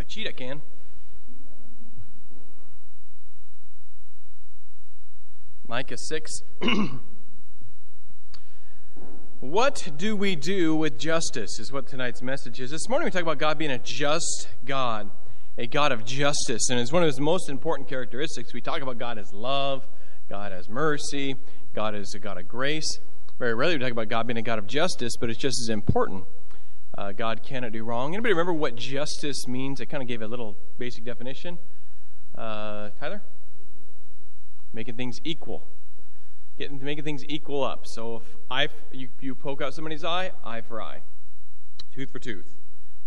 cheat, I can. Micah 6. What do we do with justice is what tonight's message is. This morning we talk about God being a just God, a God of justice. And it's one of his most important characteristics. We talk about God as love, God as mercy, God as a God of grace. Very rarely we talk about God being a God of justice, but it's just as important. God cannot do wrong. Anybody remember what justice means? I kind of gave a little basic definition. Tyler? Making things equal. Making things equal up. So if you poke out somebody's eye for eye. Tooth for tooth.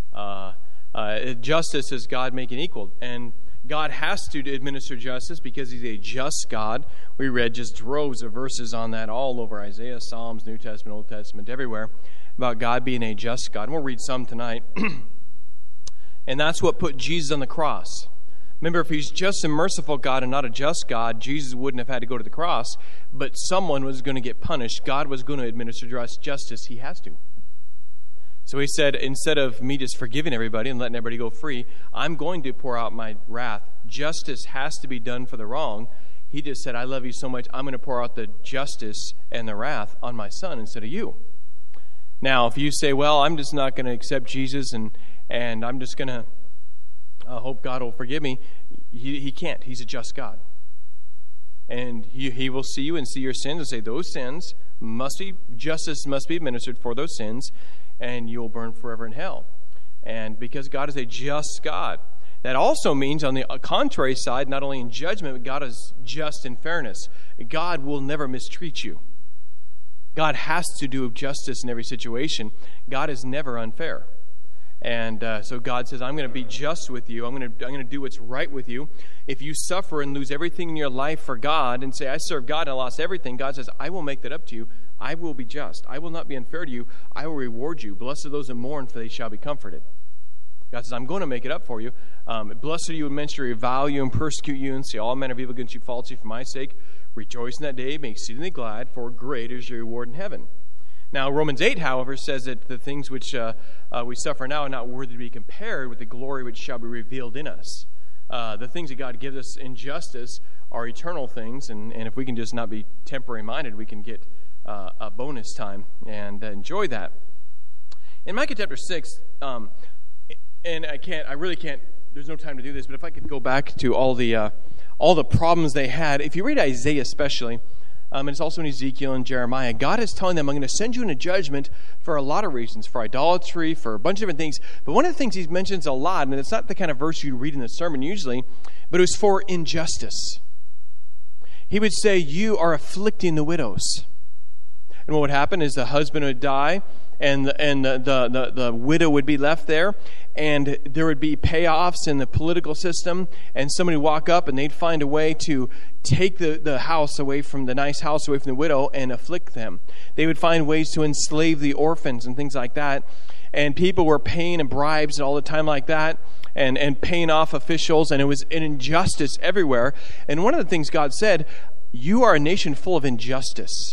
Justice is God making equal. And God has to administer justice because he's a just God. We read just droves of verses on that all over Isaiah, Psalms, New Testament, Old Testament, everywhere, about God being a just God. And we'll read some tonight. And that's what put Jesus on the cross. Remember, if he's just a merciful God and not a just God, Jesus wouldn't have had to go to the cross, but someone was going to get punished. God was going to administer justice. He has to. So he said, instead of me just forgiving everybody and letting everybody go free, I'm going to pour out my wrath. Justice has to be done for the wrong. He just said, I love you so much, I'm going to pour out the justice and the wrath on my son instead of you. Now, if you say, well, I'm just not going to accept Jesus and I'm just going to hope God will forgive me, he can't. He's a just God. And he will see you and see your sins and say, those sins justice must be administered for those sins, and you will burn forever in hell. And because God is a just God, that also means on the contrary side, not only in judgment, but God is just in fairness. God will never mistreat you. God has to do justice in every situation. God is never unfair. And so God says, I'm going to be just with you. I'm going to do what's right with you. If you suffer and lose everything in your life for God and say, I serve God and I lost everything, God says, I will make that up to you. I will be just. I will not be unfair to you. I will reward you. Blessed are those that mourn, for they shall be comforted. God says, I'm going to make it up for you. Blessed are you when men shall revile you and persecute you and say all manner of evil against you falsely for my sake. Rejoice in that day, be exceedingly glad, for great is your reward in heaven. Now, Romans 8, however, says that the things which we suffer now are not worthy to be compared with the glory which shall be revealed in us. The things that God gives us in justice are eternal things, and if we can just not be temporary-minded, we can get a bonus time and enjoy that. In Micah chapter 6, and I really can't, there's no time to do this, but if I could go back to all the problems they had. If you read Isaiah especially, and it's also in Ezekiel and Jeremiah, God is telling them, I'm going to send you into judgment for a lot of reasons, for idolatry, for a bunch of different things. But one of the things he mentions a lot, and it's not the kind of verse you read in the sermon usually, but it was for injustice. He would say, you are afflicting the widows. And what would happen is the husband would die, and the widow would be left there, and there would be payoffs in the political system, and somebody would walk up and they'd find a way to take the house away from the nice house away from the widow and afflict them. They would find ways to enslave the orphans and things like that, and people were paying and bribes and all the time like that, and paying off officials, and it was an injustice everywhere. And one of the things God said, you are a nation full of injustice.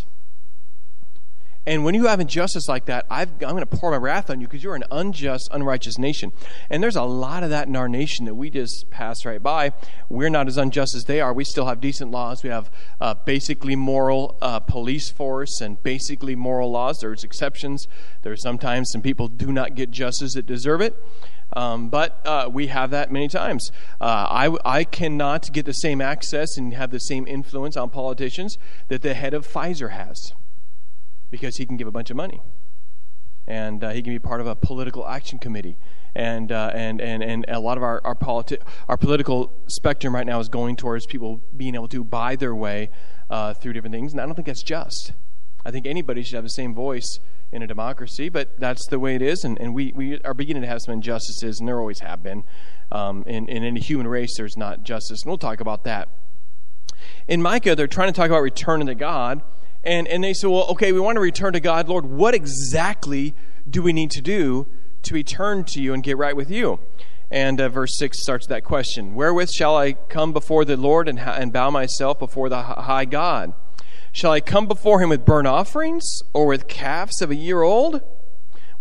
And when you have injustice like that, I'm going to pour my wrath on you because you're an unjust, unrighteous nation. And there's a lot of that in our nation that we just pass right by. We're not as unjust as they are. We still have decent laws. We have basically moral police force and basically moral laws. There's exceptions. There's sometimes some people do not get justice that deserve it. But we have that many times. I cannot get the same access and have the same influence on politicians that the head of Pfizer has, because he can give a bunch of money, and he can be part of a political action committee, and a lot of our political spectrum right now is going towards people being able to buy their way through different things, and I don't think that's just. I think anybody should have the same voice in a democracy, but that's the way it is, and we are beginning to have some injustices, and there always have been. In any human race, there's not justice, and we'll talk about that. In Micah, they're trying to talk about returning to God. And they say, well, okay, we want to return to God. Lord, what exactly do we need to do to return to you and get right with you? And verse 6 starts that question. Wherewith shall I come before the Lord and bow myself before the high God? Shall I come before him with burnt offerings or with calves of a year old?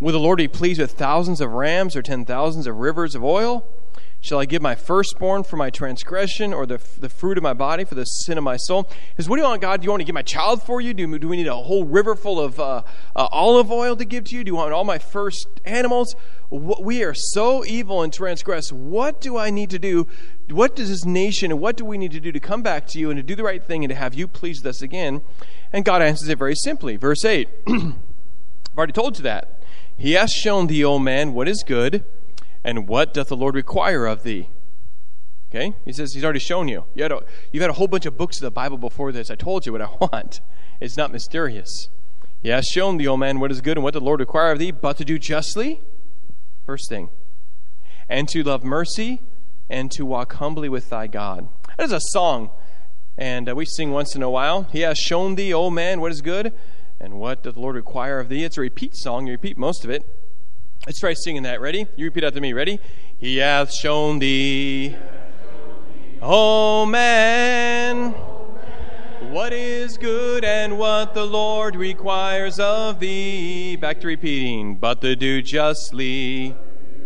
Will the Lord be pleased with thousands of rams or 10,000s of rivers of oil? Shall I give my firstborn for my transgression, or the fruit of my body for the sin of my soul? He says, what do you want, God? Do you want to give my child for you? Do we need a whole river full of olive oil to give to you? Do you want all my first animals? We are so evil and transgress. What do I need to do? What does this nation, and what do we need to do to come back to you and to do the right thing and to have you pleased with us again? And God answers it very simply. Verse 8. I've already told you that. He hath shown thee, O man, what is good, and what doth the Lord require of thee? Okay? He says he's already shown you. You've had a whole bunch of books of the Bible before this. I told you what I want. It's not mysterious. He hath shown thee, O man, what is good, and what doth the Lord require of thee, but to do justly, first thing, and to love mercy, and to walk humbly with thy God. That is a song, and we sing once in a while. He hath shown thee, O man, what is good, and what doth the Lord require of thee. It's a repeat song. You repeat most of it. Let's try singing that. Ready? You repeat after me. Ready? He hath shown thee, O man, what is good and what the Lord requires of thee. Back to repeating. But to do justly,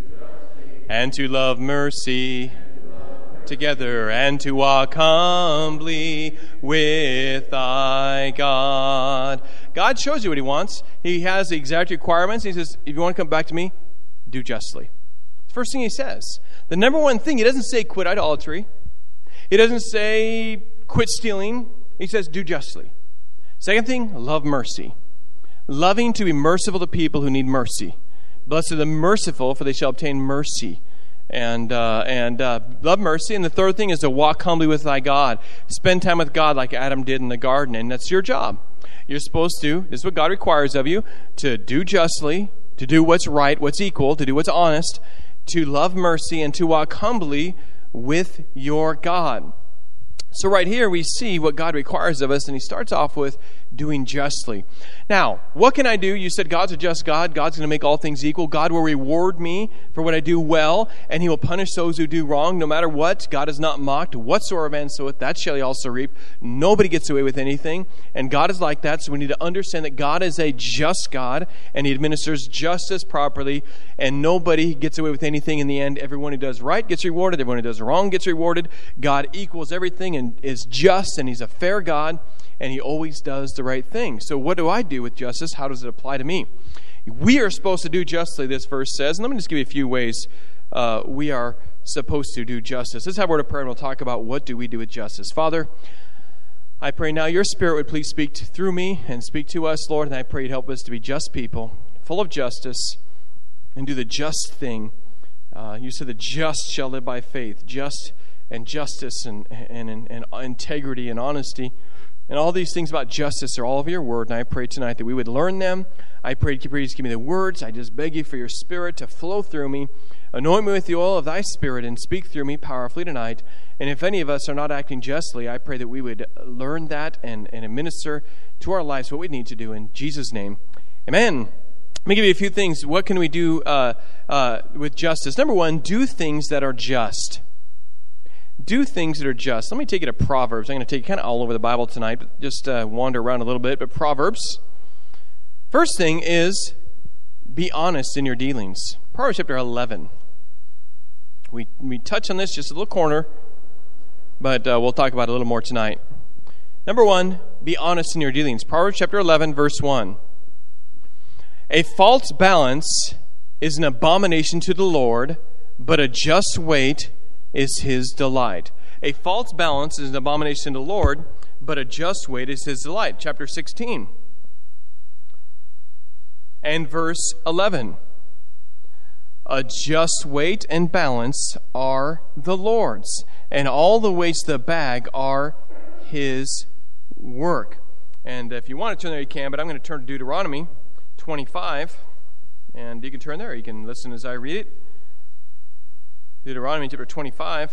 and to love mercy together, and to walk humbly with thy God. God shows you what he wants. He has the exact requirements. He says, if you want to come back to me, do justly. The first thing he says. The number one thing, he doesn't say quit idolatry. He doesn't say quit stealing. He says do justly. Second thing, love mercy. Loving to be merciful to people who need mercy. Blessed are the merciful, for they shall obtain mercy. And love mercy. And the third thing is to walk humbly with thy God. Spend time with God like Adam did in the garden. And that's your job. You're supposed to, this is what God requires of you, to do justly, to do what's right, what's equal, to do what's honest, to love mercy, and to walk humbly with your God. So right here we see what God requires of us, and he starts off with doing justly. Now, what can I do? You said God's a just God. God's going to make all things equal. God will reward me for what I do well, and he will punish those who do wrong. No matter what, God is not mocked. Whatsoever man soweth, that shall he also reap. Nobody gets away with anything, and God is like that, so we need to understand that God is a just God, and he administers justice properly, and nobody gets away with anything in the end. Everyone who does right gets rewarded. Everyone who does wrong gets rewarded. God equals everything and is just, and he's a fair God, and he always does the right thing. So what do I do with justice? How does it apply to me? We are supposed to do justly, this verse says. And let me just give you a few ways we are supposed to do justice. Let's have a word of prayer, and we'll talk about what do we do with justice. Father, I pray now your Spirit would please speak through me and speak to us, Lord, and I pray you'd help us to be just people, full of justice, and do the just thing. You said the just shall live by faith. Just and justice and integrity and honesty. And all these things about justice are all of your word. And I pray tonight that we would learn them. I pray you please give me the words. I just beg you for your Spirit to flow through me. Anoint me with the oil of thy Spirit and speak through me powerfully tonight. And if any of us are not acting justly, I pray that we would learn that and administer to our lives what we need to do. In Jesus' name, amen. Let me give you a few things. What can we do with justice? Number one, do things that are just. Do things that are just. Let me take you to Proverbs. I'm going to take you kind of all over the Bible tonight, but just wander around a little bit. But Proverbs. First thing is, be honest in your dealings. Proverbs chapter 11. We touch on this just a little corner, but we'll talk about it a little more tonight. Number one, be honest in your dealings. Proverbs chapter 11, verse 1. A false balance is an abomination to the Lord, but a just weight is his delight. A false balance is an abomination to the Lord, but a just weight is his delight. Chapter 16 and verse 11. A just weight and balance are the Lord's, and all the weights of the bag are his work. And if you want to turn there, you can, but I'm going to turn to Deuteronomy 25, and you can turn there. You can listen as I read it. Deuteronomy chapter 25.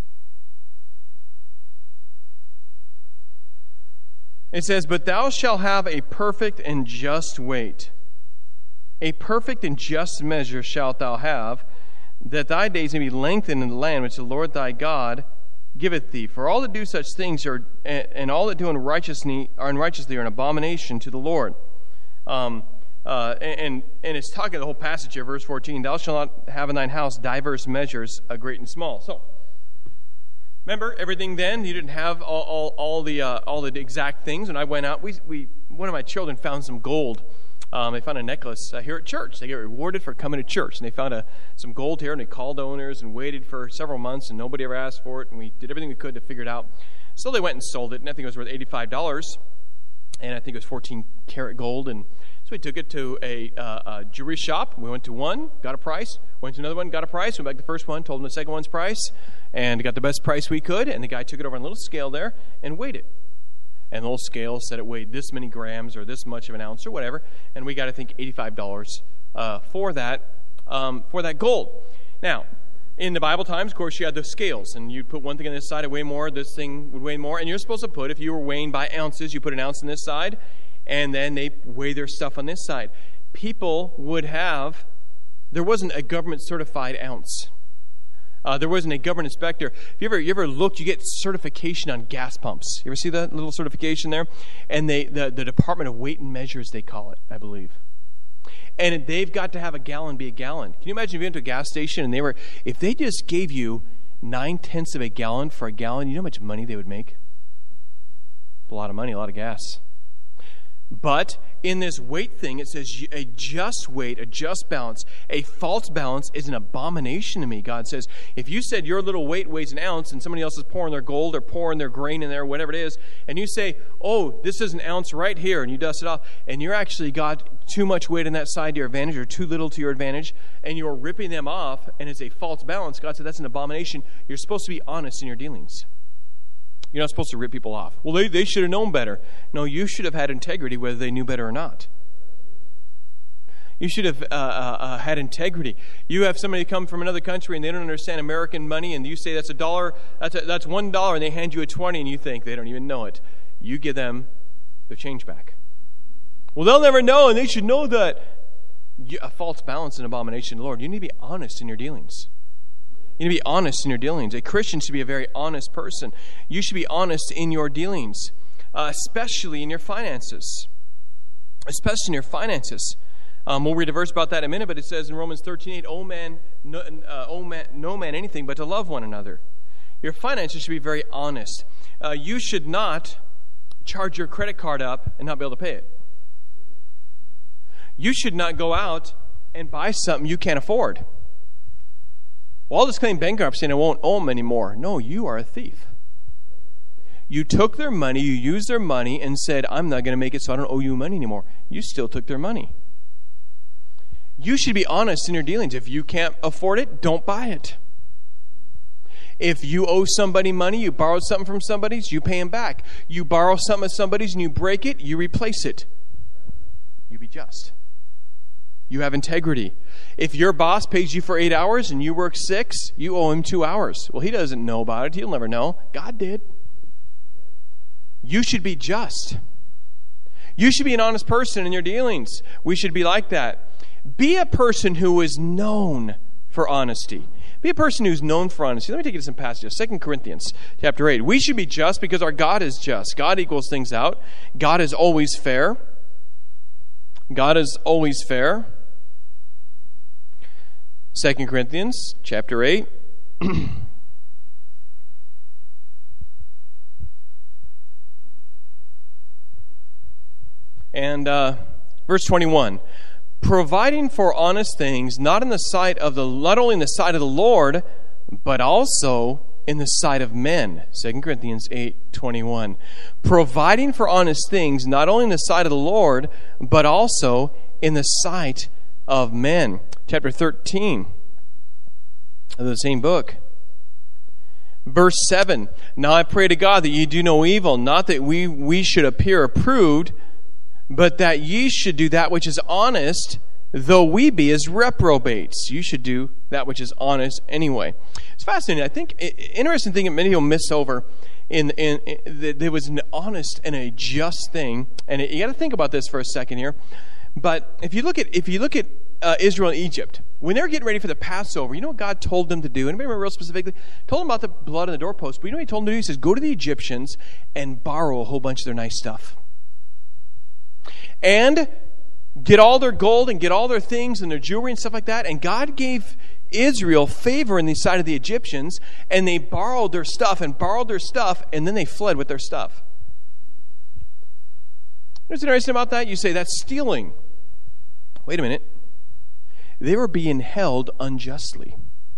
It says, "But thou shalt have a perfect and just weight. A perfect and just measure shalt thou have, that thy days may be lengthened in the land which the Lord thy God giveth thee. For all that do such things and all that do unrighteously are an abomination to the Lord." and it's talking the whole passage here, verse 14, thou shalt not have in thine house diverse measures, great and small. So, remember everything then? You didn't have all the exact things. When I went out, one of my children found some gold. They found a necklace here at church. They get rewarded for coming to church. And they found some gold here, and they called owners and waited for several months, and nobody ever asked for it. And we did everything we could to figure it out. So they went and sold it, and I think it was worth $85. And I think it was 14-karat gold. And so we took it to a jewelry shop. We went to one, got a price. Went to another one, got a price. Went back to the first one, told them the second one's price, and got the best price we could. And the guy took it over on a little scale there and weighed it. And the little scale said it weighed this many grams or this much of an ounce or whatever. And we got, I think, $85 for that gold. Now, in the Bible times, of course, you had the scales. And you'd put one thing on this side, it would weigh more. This thing would weigh more. And you're supposed to put, if you were weighing by ounces, you put an ounce on this side. And then they weigh their stuff on this side. People would have, there wasn't a government-certified ounce. There wasn't a government inspector. If you ever looked, you get certification on gas pumps. You ever see that little certification there? And the Department of Weight and Measures, they call it, I believe. And they've got to have a gallon be a gallon. Can you imagine if you went to a gas station and if they just gave you 9/10 of a gallon for a gallon, you know how much money they would make? A lot of money, a lot of gas. But in this weight thing, it says a just weight, a just balance. A false balance is an abomination to me. God says, if you said your little weight weighs an ounce and somebody else is pouring their gold or pouring their grain in there, whatever it is, and you say, oh, this is an ounce right here, and you dust it off, and you're actually got too much weight on that side to your advantage or too little to your advantage, and you're ripping them off, and it's a false balance, God said that's an abomination. You're supposed to be honest in your dealings. You're not supposed to rip people off. Well, they should have known better. No, you should have had integrity whether they knew better or not. You should have had integrity. You have somebody come from another country and they don't understand American money, and you say that's $1, that's $1, and they hand you a 20, and you think they don't even know it. You give them their change back. Well, they'll never know, and they should know that. A false balance is an abomination to the Lord. You need to be honest in your dealings. You need to be honest in your dealings. A Christian should be a very honest person. You should be honest in your dealings, especially in your finances. Especially in your finances. We'll read a verse about that in a minute, but it says in Romans 13:8, no man anything but to love one another. Your finances should be very honest. You should not charge your credit card up and not be able to pay it. You should not go out and buy something you can't afford. Well, I'll just claim bankruptcy and I won't owe them anymore. No, you are a thief. You took their money, you used their money, and said, I'm not going to make it so I don't owe you money anymore. You still took their money. You should be honest in your dealings. If you can't afford it, don't buy it. If you owe somebody money, you borrowed something from somebody's, you pay them back. You borrow something of somebody's and you break it, you replace it. You be just. You have integrity. If your boss pays you for 8 hours and you work 6, you owe him 2 hours. Well, he doesn't know about it. He'll never know. God did. You should be just. You should be an honest person in your dealings. We should be like that. Be a person who is known for honesty. Be a person who's known for honesty. Let me take you to some passages. 2 Corinthians chapter 8. We should be just because our God is just. God equals things out. God is always fair. God is always fair. 2 Corinthians chapter 8. And verse 21. Providing for honest things, not only in the sight of the Lord, but also in the sight of men. 2 Corinthians 8:21. Providing for honest things, not only in the sight of the Lord, but also in the sight of men. Chapter 13 of the same book. Verse 7. Now I pray to God that ye do no evil, not that we should appear approved, but that ye should do that which is honest, though we be as reprobates. You should do that which is honest anyway. It's fascinating. I think interesting thing that many people miss over there was an honest and a just thing, and you got to think about this for a second here. But if you look at Israel and Egypt, when they're getting ready for the Passover, you know what God told them to do? Anybody remember real specifically? Told them about the blood on the doorpost. But you know what he told them to do? He says, go to the Egyptians and borrow a whole bunch of their nice stuff. And get all their gold and get all their things and their jewelry and stuff like that. And God gave Israel favor in the sight of the Egyptians, and they borrowed their stuff, and then they fled with their stuff. What's interesting about that? You say, that's stealing. Wait a minute. They were being held unjustly.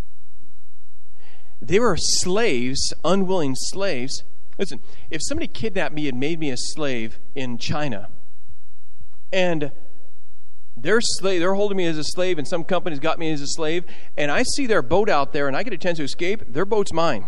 They were slaves, unwilling slaves. Listen, if somebody kidnapped me and made me a slave in China, and they're holding me as a slave, and some company's got me as a slave, and I see their boat out there and I get a chance to escape, their boat's mine.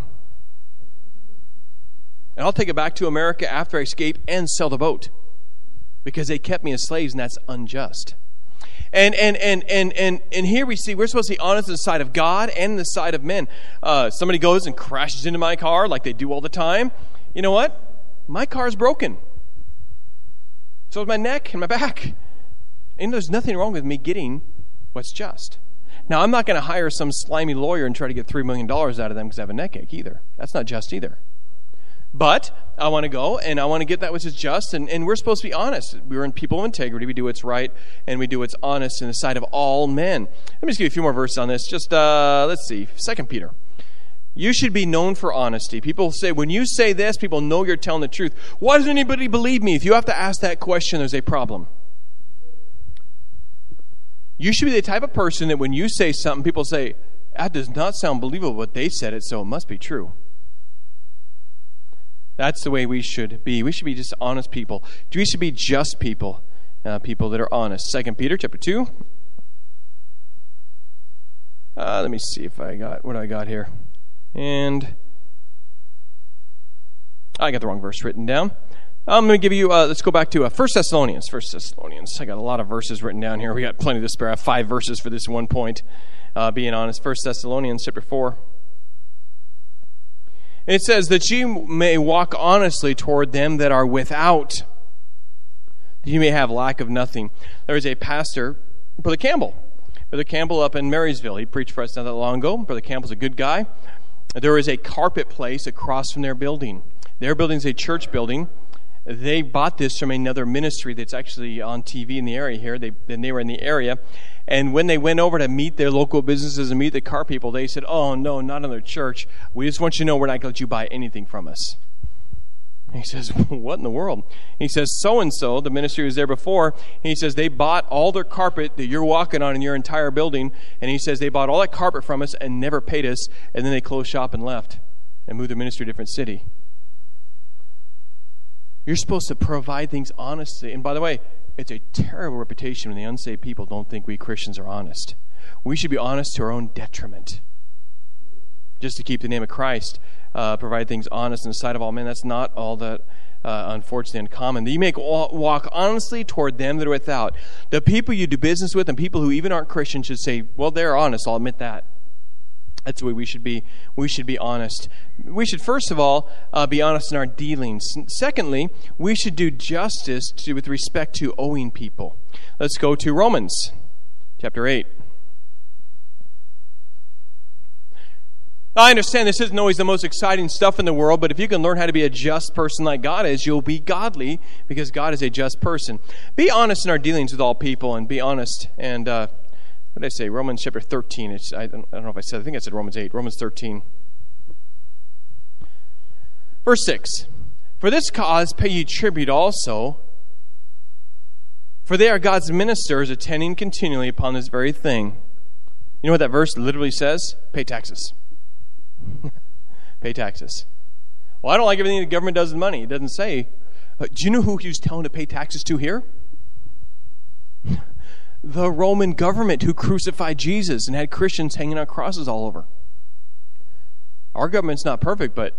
And I'll take it back to America after I escape and sell the boat, because they kept me as slaves, and that's unjust. And here we see we're supposed to be honest on the side of God and the side of men. Somebody goes and crashes into my car like they do all the time. You know what? My car's broken. So is my neck and my back. And there's nothing wrong with me getting what's just. Now, I'm not going to hire some slimy lawyer and try to get $3 million out of them because I have a neck ache either. That's not just either. But I want to go and I want to get that which is just, and we're supposed to be honest. We're in people of integrity. We do what's right, and we do what's honest in the sight of all men. Let me just give you a few more verses on this. Just, let's see, 2 Peter. You should be known for honesty. People say, when you say this, people know you're telling the truth. Why doesn't anybody believe me? If you have to ask that question, there's a problem. You should be the type of person that when you say something, people say, that does not sound believable, but they said it, so it must be true. That's the way we should be. We should be just honest people. We should be just people, people that are honest. 2 Peter chapter 2. Let me see if I got what I got here. And I got the wrong verse written down. I'm going to give you, let's go back to 1 Thessalonians. 1 Thessalonians. I got a lot of verses written down here. We got plenty to spare. I have 5 verses for this one point, being honest. 1 Thessalonians chapter 4. And it says that you may walk honestly toward them that are without, that you may have lack of nothing. There is a pastor, Brother Campbell up in Marysville. He preached for us not that long ago. Brother Campbell's a good guy. There is a carpet place across from their building. Their building is a church building. They bought this from another ministry that's actually on TV in the area here. They were in the area. And when they went over to meet their local businesses and meet the car people, they said, oh, no, not another church. We just want you to know we're not going to let you buy anything from us. He says, what in the world? He says, so-and-so, the ministry was there before, he says they bought all their carpet that you're walking on in your entire building, and he says they bought all that carpet from us and never paid us, and then they closed shop and left and moved their ministry to a different city. You're supposed to provide things honestly. And by the way, it's a terrible reputation when the unsaved people don't think we Christians are honest. We should be honest to our own detriment. Just to keep the name of Christ, provide things honest in the sight of all men. That's not all that, unfortunately, uncommon. You may walk honestly toward them that are without. The people you do business with and people who even aren't Christians should say, well, they're honest, I'll admit that. That's the way we should be. We should be honest. We should, first of all, be honest in our dealings. Secondly, we should do justice with respect to owing people. Let's go to Romans chapter 8. I understand this isn't always the most exciting stuff in the world, but if you can learn how to be a just person like God is, you'll be godly because God is a just person. Be honest in our dealings with all people and be honest. And what did I say? Romans chapter 13. I don't know if I said, I think I said Romans 8. Romans 13. Verse 6. For this cause pay ye tribute also, for they are God's ministers attending continually upon this very thing. You know what that verse literally says? Pay taxes. Pay taxes. Well, I don't like everything the government does with money. It doesn't say. Do you know who he was telling to pay taxes to here? The Roman government who crucified Jesus and had Christians hanging on crosses all over. Our government's not perfect, but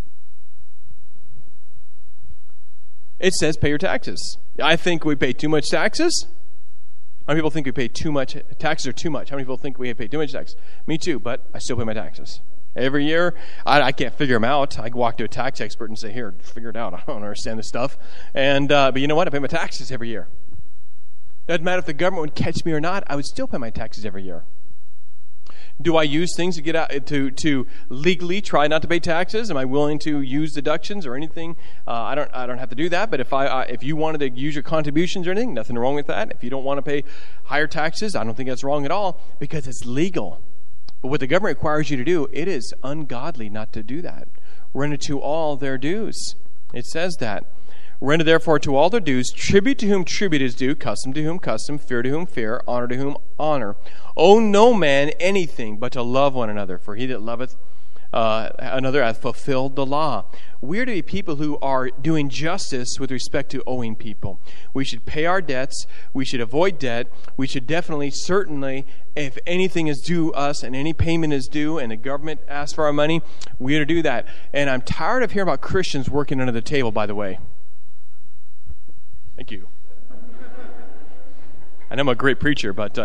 it says pay your taxes. I think we pay too much taxes. How many people think we pay too much? Taxes are too much. How many people think we pay too much tax? Me too, but I still pay my taxes. Every year, I can't figure them out. I can walk to a tax expert and say, here, figure it out. I don't understand this stuff. And but you know what? I pay my taxes every year. Doesn't matter if the government would catch me or not, I would still pay my taxes every year. Do I use things to get out to legally try not to pay taxes? Am I willing to use deductions or anything? I don't have to do that. But if you wanted to use your contributions or anything, nothing wrong with that. If you don't want to pay higher taxes, I don't think that's wrong at all because it's legal. But what the government requires you to do, it is ungodly not to do that. Render to all their dues. It says that. Render therefore to all their dues, tribute to whom tribute is due, custom to whom custom, fear to whom fear, honor to whom honor. Owe no man anything but to love one another, for he that loveth another hath fulfilled the law. We are to be people who are doing justice with respect to owing people. We should pay our debts. We should avoid debt. We should certainly, if anything is due us and any payment is due and the government asks for our money, we are to do that. And I'm tired of hearing about Christians working under the table, by the way. Thank you. I know I'm a great preacher, but,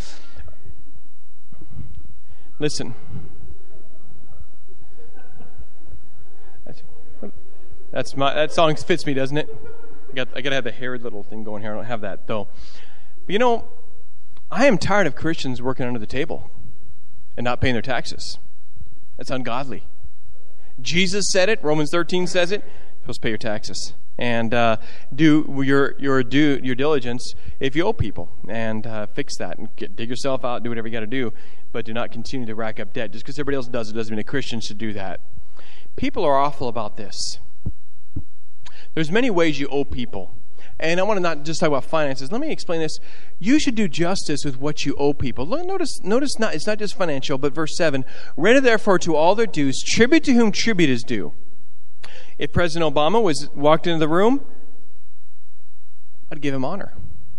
Listen. That song fits me, doesn't it? I got to have the hairy little thing going here. I don't have that, though. But, I am tired of Christians working under the table and not paying their taxes. That's ungodly. Jesus said it. Romans 13 says it. You're supposed to pay your taxes. And do your diligence if you owe people, and fix that and dig yourself out, do whatever you got to do, but do not continue to rack up debt. Just because everybody else does it doesn't mean a Christian should do that. People are awful about this. There's many ways you owe people, and I want to not just talk about finances. Let me explain this. You should do justice with what you owe people. Notice not it's not just financial, but verse 7: render therefore to all their dues, tribute to whom tribute is due. If President Obama walked into the room, I'd give him honor.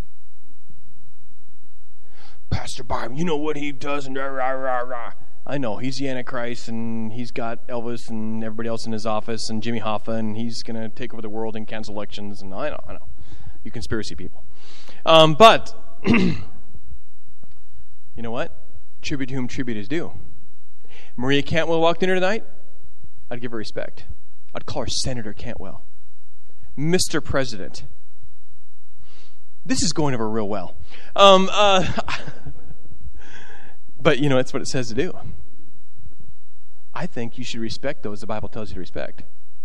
Pastor Barb, you know what he does, and rah, rah, rah, rah. I know, he's the Antichrist, and he's got Elvis and everybody else in his office, and Jimmy Hoffa, and he's going to take over the world and cancel elections, and I know. You conspiracy people. But, you know what? Tribute to whom tribute is due. Maria Cantwell walked in here tonight, I'd give her respect. I'd call her Senator Cantwell. Mr. President. This is going over real well. But, that's what it says to do. I think you should respect those the Bible tells you to respect.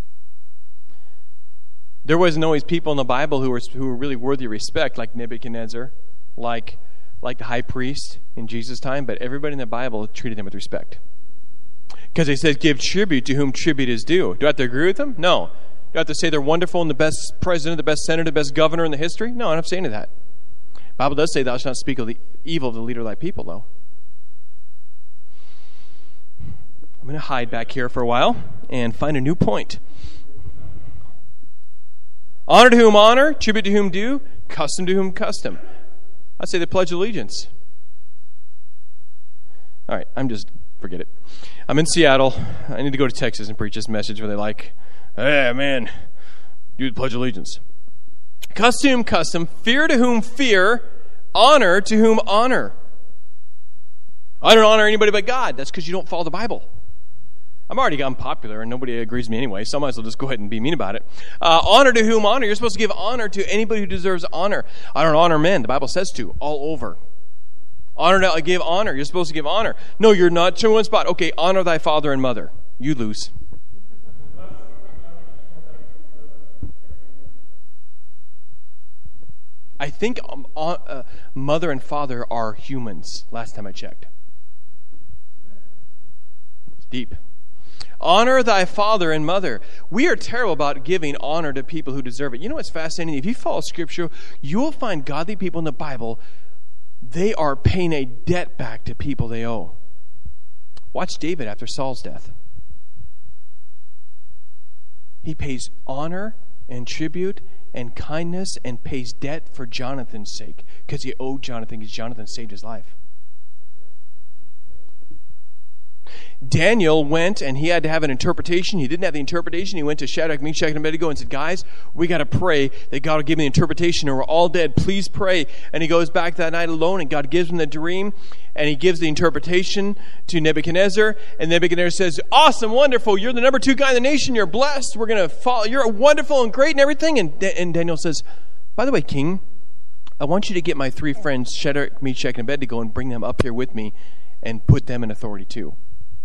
There wasn't always people in the Bible who were really worthy of respect, like Nebuchadnezzar, like the high priest in Jesus' time, but everybody in the Bible treated him with respect. Because he says, give tribute to whom tribute is due. Do I have to agree with them? No. Do I have to say they're wonderful and the best president, the best senator, the best governor in the history? No, I don't have to say any of that. The Bible does say thou shalt not speak of the evil of the leader of thy people, though. I'm going to hide back here for a while and find a new point. Honor to whom honor, tribute to whom due, custom to whom custom. I'd say the Pledge of Allegiance. All right, forget it. I'm in Seattle. I need to go to Texas and preach this message where they're like, hey, man, do the Pledge of Allegiance. Custom, fear to whom fear, honor to whom honor. I don't honor anybody but God. That's because you don't follow the Bible. I'm already gotten popular and nobody agrees with me anyway, so I might as well just go ahead and be mean about it. Honor to whom honor. You're supposed to give honor to anybody who deserves honor. I don't honor men. The Bible says to, all over. Honor to give honor. You're supposed to give honor. No, you're not. Turn one spot. Okay, honor thy father and mother. You lose. I think mother and father are humans, last time I checked. It's deep. Honor thy father and mother. We are terrible about giving honor to people who deserve it. You know what's fascinating? If you follow Scripture, you will find godly people in the Bible. They are paying a debt back to people they owe. Watch David after Saul's death. He pays honor and tribute and kindness and pays debt for Jonathan's sake because he owed Jonathan because Jonathan saved his life. Daniel went and he had to have an interpretation. He didn't have the interpretation. He went to Shadrach, Meshach, and Abednego and said, guys, we got to pray that God will give me the interpretation or we're all dead. Please pray. And he goes back that night alone and God gives him the dream and he gives the interpretation to Nebuchadnezzar. And Nebuchadnezzar says, awesome, wonderful. You're the number 2 guy in the nation. You're blessed. We're going to follow. You're wonderful and great and everything. And Daniel says, by the way, King, I want you to get my 3 friends, Shadrach, Meshach, and Abednego, and bring them up here with me. and put them in authority too.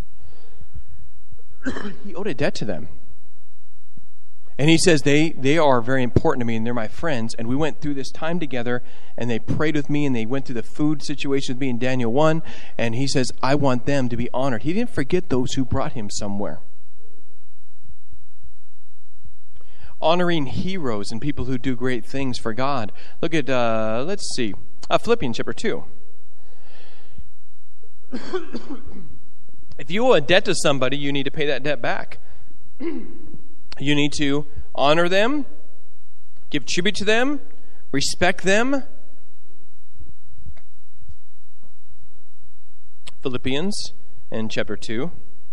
He owed a debt to them. And he says, they are very important to me, and they're my friends. And we went through this time together, and they prayed with me, and they went through the food situation with me in Daniel 1. And he says, I want them to be honored. He didn't forget those who brought him somewhere. Honoring heroes and people who do great things for God. Look at, Philippians chapter 2. If you owe a debt to somebody, you need to pay that debt back. You need to honor them, give tribute to them, respect them. Philippians in chapter 2.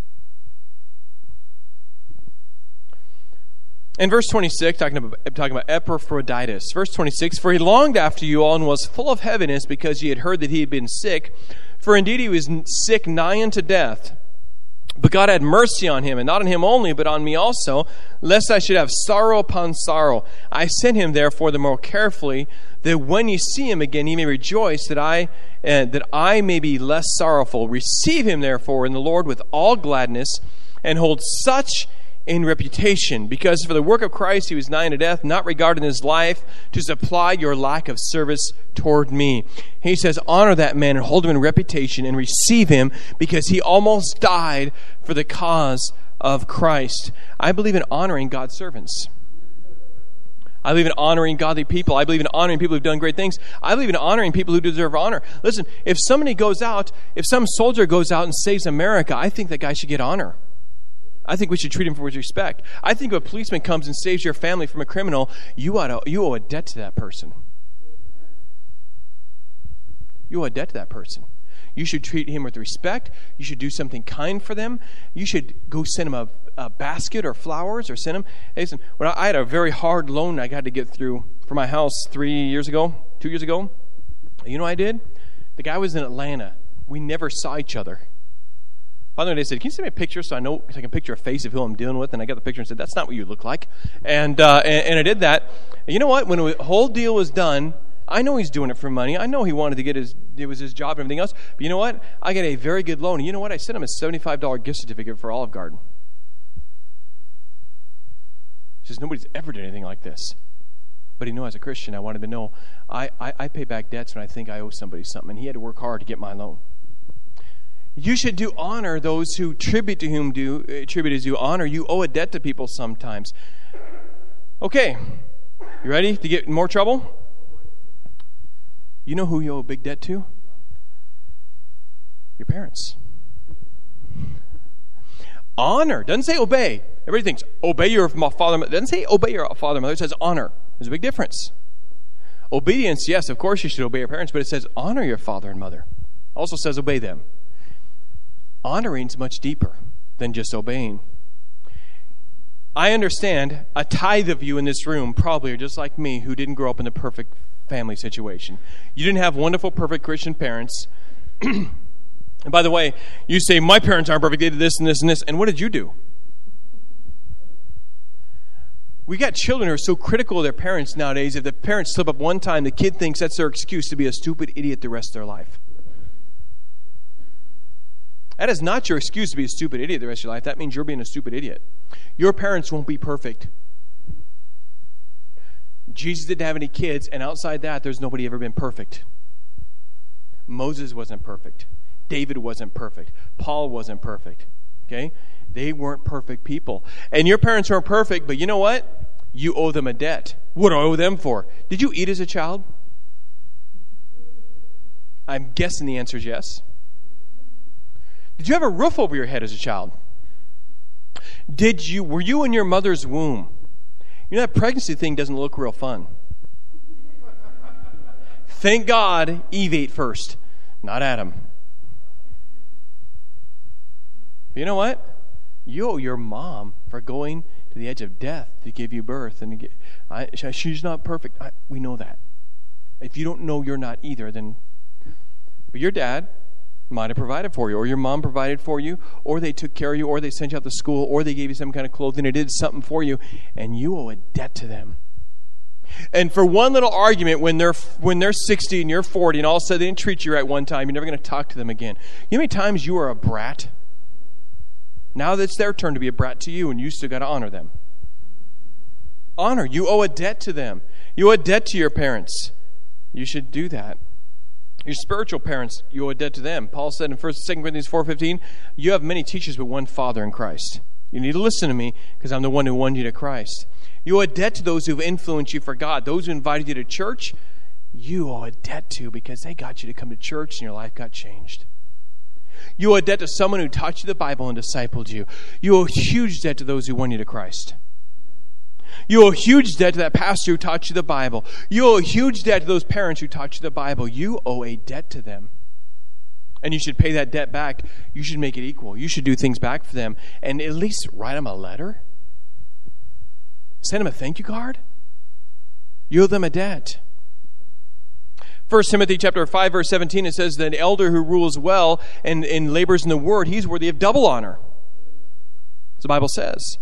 In verse 26, talking about Epaphroditus. Verse 26, for he longed after you all and was full of heaviness because he had heard that he had been sick. For indeed he was sick nigh unto death. But God had mercy on him, and not on him only, but on me also, lest I should have sorrow upon sorrow. I sent him therefore the more carefully, that when you see him again, ye may rejoice, that I may be less sorrowful. Receive him therefore in the Lord with all gladness, and hold such in reputation, because for the work of Christ he was nigh unto death, not regarding his life, to supply your lack of service toward me. He says, honor that man and hold him in reputation and receive him, because he almost died for the cause of Christ. I believe in honoring God's servants. I believe in honoring godly people. I believe in honoring people who've done great things. I believe in honoring people who deserve honor. Listen, if some soldier goes out and saves America, I think that guy should get honor. I think we should treat him with respect. I think if a policeman comes and saves your family from a criminal, you owe a debt to that person. You owe a debt to that person. You should treat him with respect. You should do something kind for them. You should go send him a basket or flowers, or send him. Hey, listen, when I had a very hard loan I had to get through for my house 2 years ago. You know what I did? The guy was in Atlanta. We never saw each other. Finally, they said, can you send me a picture so I can picture a face of who I'm dealing with? And I got the picture and said, that's not what you look like. And I did that. And you know what? When the whole deal was done, I know he's doing it for money. I know he wanted to get it was his job and everything else. But you know what? I got a very good loan. And you know what? I sent him a $75 gift certificate for Olive Garden. He says, nobody's ever done anything like this. But as a Christian, I wanted to know, I pay back debts when I think I owe somebody something. And he had to work hard to get my loan. You should do honor those who tribute to whom tribute is due honor. You owe a debt to people sometimes. Okay, you ready to get in more trouble? You know who you owe a big debt to? Your parents. Honor. Doesn't say obey. Everybody thinks obey your father. Doesn't say obey your father and mother. It says honor. There's a big difference. Obedience, yes, of course you should obey your parents, but it says honor your father and mother. Also says obey them. Honoring is much deeper than just obeying. I understand a tithe of you in this room probably are just like me, who didn't grow up in a perfect family situation. You didn't have wonderful, perfect Christian parents. And by the way, you say, my parents aren't perfect, they did this and this and this. And what did you do? We got children who are so critical of their parents nowadays. If the parents slip up one time, the kid thinks that's their excuse to be a stupid idiot the rest of their life. That is not your excuse to be a stupid idiot the rest of your life. That means you're being a stupid idiot. Your parents won't be perfect. Jesus didn't have any kids, and outside that, there's nobody ever been perfect. Moses wasn't perfect. David wasn't perfect. Paul wasn't perfect. Okay? They weren't perfect people. And your parents weren't perfect, but you know what? You owe them a debt. What do I owe them for? Did you eat as a child? I'm guessing the answer is yes. Did you have a roof over your head as a child? Were you in your mother's womb? You know, that pregnancy thing doesn't look real fun. Thank God Eve ate first, not Adam. But you know what? You owe your mom for going to the edge of death to give you birth. And she's not perfect. We know that. If you don't know you're not either, then... But your dad might have provided for you, or your mom provided for you, or they took care of you, or they sent you out to school, or they gave you some kind of clothing, or did something for you, and you owe a debt to them. And for one little argument, when they're 60 and you're 40 and all of a sudden they didn't treat you right one time, you're never going to talk to them again. You know how many times you were a brat? Now that it's their turn to be a brat to you, and you still got to honor them. Honor. You owe a debt to them. You owe a debt to your parents. You should do that. Your spiritual parents, you owe a debt to them. Paul said in 2 Corinthians 4:15, you have many teachers but one Father in Christ. You need to listen to me because I'm the one who won you to Christ. You owe a debt to those who've influenced you for God. Those who invited you to church, you owe a debt to because they got you to come to church and your life got changed. You owe a debt to someone who taught you the Bible and discipled you. You owe a huge debt to those who won you to Christ. You owe a huge debt to that pastor who taught you the Bible. You owe a huge debt to those parents who taught you the Bible. You owe a debt to them. And you should pay that debt back. You should make it equal. You should do things back for them. And at least write them a letter. Send them a thank you card. You owe them a debt. 1 Timothy chapter 5, verse 17, it says that an elder who rules well and labors in the word, he's worthy of double honor. As the Bible says.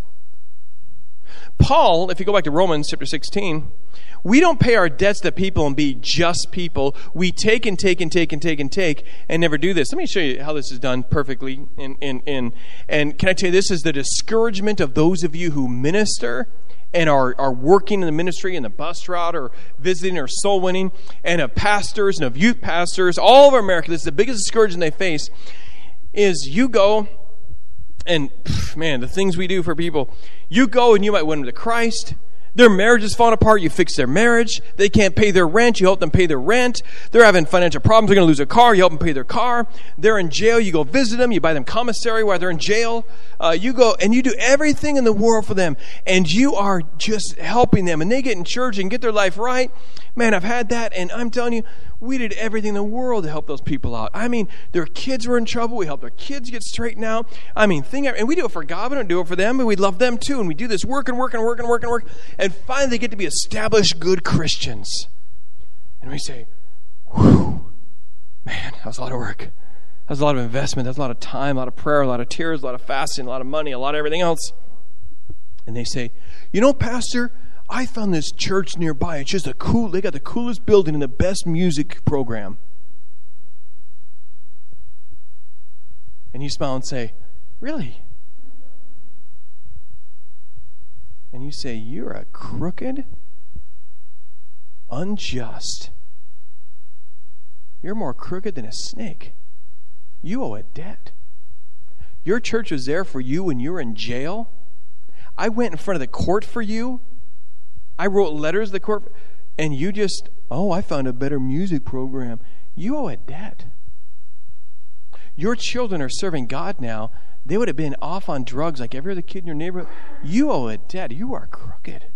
Paul, if you go back to Romans chapter 16, we don't pay our debts to people and be just people. We take and take and take and take and take and never do this. Let me show you how this is done perfectly. And can I tell you, this is the discouragement of those of you who minister and are working in the ministry, in the bus route, or visiting, or soul winning, and of pastors and of youth pastors all over America. This is the biggest discouragement they face, is you go, and man, the things we do for people. You go and you might win them to Christ. Their marriage is falling apart. You fix their marriage. They can't pay their rent. You help them pay their rent. They're having financial problems. They're going to lose a car. You help them pay their car. They're in jail. You go visit them. You buy them commissary while they're in jail. You go and you do everything in the world for them. And you are just helping them. And they get in church and get their life right. Man, I've had that. And I'm telling you, we did everything in the world to help those people out. I mean, their kids were in trouble. We helped their kids get straightened out. I mean, and we do it for God. We don't do it for them, but we love them too. And we do this work and work and work and work and work. And finally they get to be established good Christians. And we say, whew, man, that was a lot of work. That was a lot of investment. That was a lot of time, a lot of prayer, a lot of tears, a lot of fasting, a lot of money, a lot of everything else. And they say, you know, Pastor, I found this church nearby. It's just they got the coolest building and the best music program. And you smile and say, really? And you say, you're a crooked, unjust. You're more crooked than a snake. You owe a debt. Your church was there for you when you were in jail. I went in front of the court for you. I wrote letters to the court, and you just, I found a better music program. You owe a debt. Your children are serving God now. They would have been off on drugs like every other kid in your neighborhood. You owe a debt. You are crooked.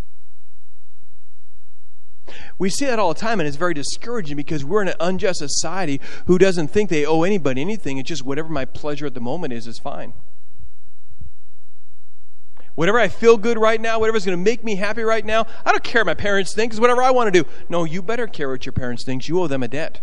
We see that all the time, and it's very discouraging because we're in an unjust society who doesn't think they owe anybody anything. It's just whatever my pleasure at the moment is fine. Whatever I feel good right now, whatever's going to make me happy right now, I don't care what my parents think. It's whatever I want to do. No, you better care what your parents think. You owe them a debt.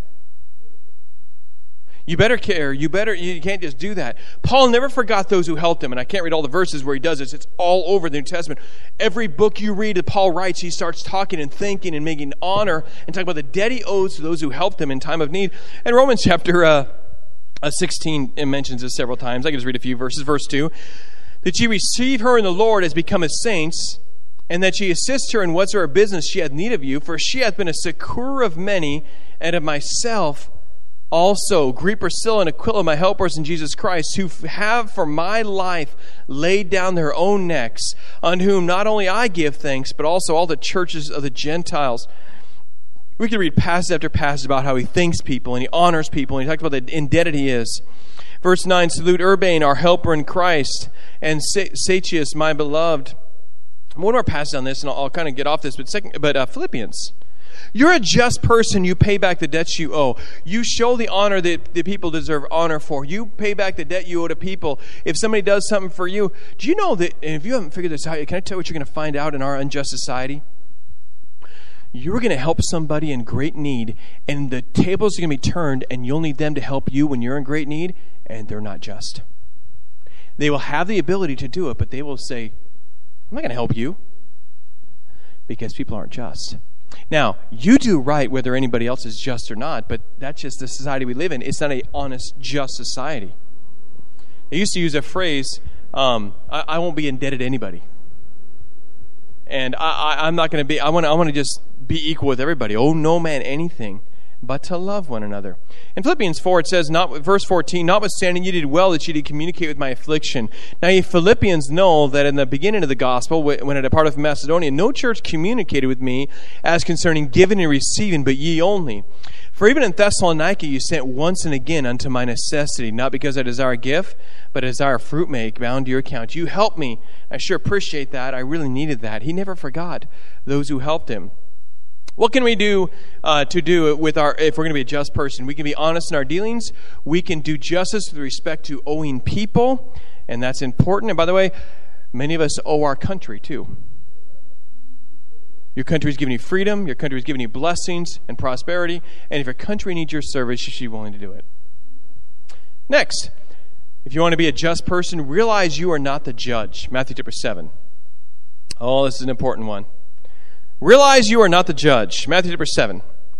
You better care. You can't just do that. Paul never forgot those who helped him. And I can't read all the verses where he does this. It's all over the New Testament. Every book you read that Paul writes, he starts talking and thinking and making honor and talking about the debt he owes to those who helped him in time of need. And Romans chapter 16, it mentions this several times. I can just read a few verses. Verse 2. That ye receive her in the Lord as becometh saints, and that ye assist her in whatsoever business she hath need of you, for she hath been a succour of many, and of myself also. Greet Priscilla and Aquila, my helpers in Jesus Christ, who have for my life laid down their own necks, on whom not only I give thanks, but also all the churches of the Gentiles. We could read passage after passage about how he thanks people, and he honors people, and he talks about the indebted he is. Verse 9, salute Urbane, our helper in Christ, and Satius, my beloved. One more passage on this, and I'll kind of get off this, but Philippians. You're a just person. You pay back the debts you owe. You show the honor that the people deserve honor for. You pay back the debt you owe to people. If somebody does something for you, do you know that, and if you haven't figured this out, can I tell you what you're going to find out in our unjust society? You're going to help somebody in great need, and the tables are going to be turned, and you'll need them to help you when you're in great need, and they're not just. They will have the ability to do it, but they will say, I'm not going to help you, because people aren't just. Now, you do right whether anybody else is just or not, but that's just the society we live in. It's not an honest, just society. They used to use a phrase, I won't be indebted to anybody. And I'm not going to be, I want to just be equal with everybody. Oh, no man anything but to love one another. In Philippians 4, it says, verse 14, notwithstanding you did well that you did communicate with my affliction. Now, you Philippians know that in the beginning of the gospel, when I departed from Macedonia, no church communicated with me as concerning giving and receiving, but ye only. For even in Thessalonica you sent once and again unto my necessity, not because I desire a gift, but I desire fruit make bound to your account. You helped me. I sure appreciate that. I really needed that. He never forgot those who helped him. What can we do to do it with if we're going to be a just person? We can be honest in our dealings. We can do justice with respect to owing people, and that's important. And by the way, many of us owe our country too. Your country is giving you freedom. Your country is giving you blessings and prosperity. And if your country needs your service, you should be willing to do it. Next, if you want to be a just person, realize you are not the judge. Matthew chapter 7. Oh, this is an important one. Realize you are not the judge. Matthew chapter 7.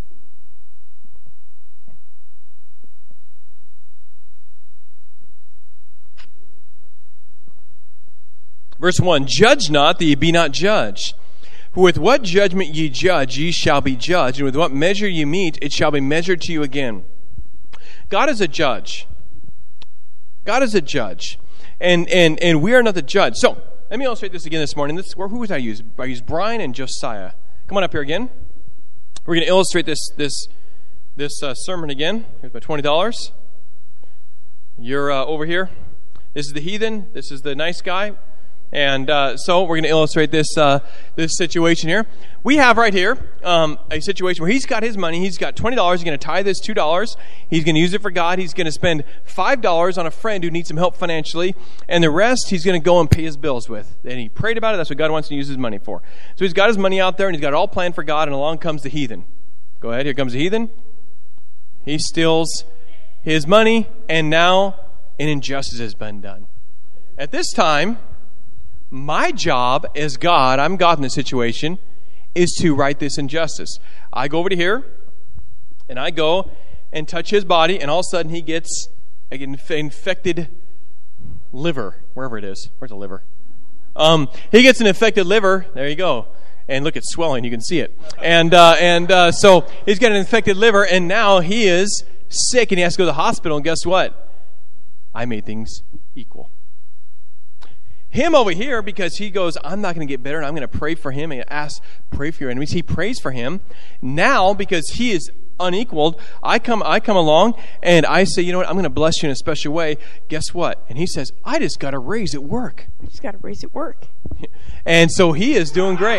Verse 1, judge not that ye be not judged. For with what judgment ye judge, ye shall be judged, and with what measure ye mete, it shall be measured to you again. God is a judge. God is a judge. And we are not the judge. So, let me illustrate this again this morning. Who would I use? I use Brian and Josiah. Come on up here again. We're going to illustrate this sermon again. Here's my $20. You're over here. This is the heathen. This is the nice guy. And so we're going to illustrate this situation here. We have right here a situation where he's got his money. He's got $20. He's going to tithe this $2. He's going to use it for God. He's going to spend $5 on a friend who needs some help financially. And the rest he's going to go and pay his bills with. And he prayed about it. That's what God wants to use his money for. So he's got his money out there and he's got it all planned for God. And along comes the heathen. Go ahead. Here comes the heathen. He steals his money. And now an injustice has been done. At this time, my job as God, I'm God in this situation, is to right this injustice. I go over to here, and I go and touch his body, and all of a sudden he gets an infected liver, wherever it is. Where's the liver? He gets an infected liver. There you go. And look, it's swelling. You can see it. And so he's got an infected liver, and now he is sick, and he has to go to the hospital. And guess what? I made things equal. Him over here, because he goes, I'm not going to get better, and I'm going to pray for him and pray for your enemies. He prays for him. Now, because he is unequaled, I come along and I say, you know what, I'm going to bless you in a special way. Guess what? And he says, I just got a raise at work. I just got a raise at work. And so he is doing great.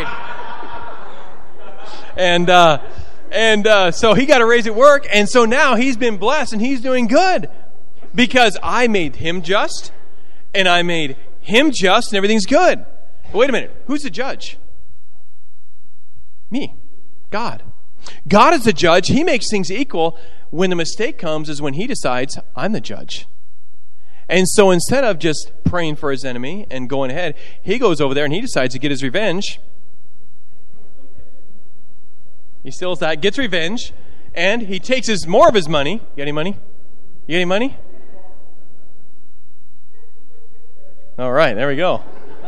And so he got a raise at work, and so now he's been blessed and he's doing good because I made him just and I made him just, and everything's good. But wait a minute. Who's the judge? Me. God. God is the judge. He makes things equal. When the mistake comes is when he decides, I'm the judge. And so instead of just praying for his enemy and going ahead, he goes over there and he decides to get his revenge. He steals that, gets revenge, and he takes more of his money. You got any money? You got any money? All right, there we go.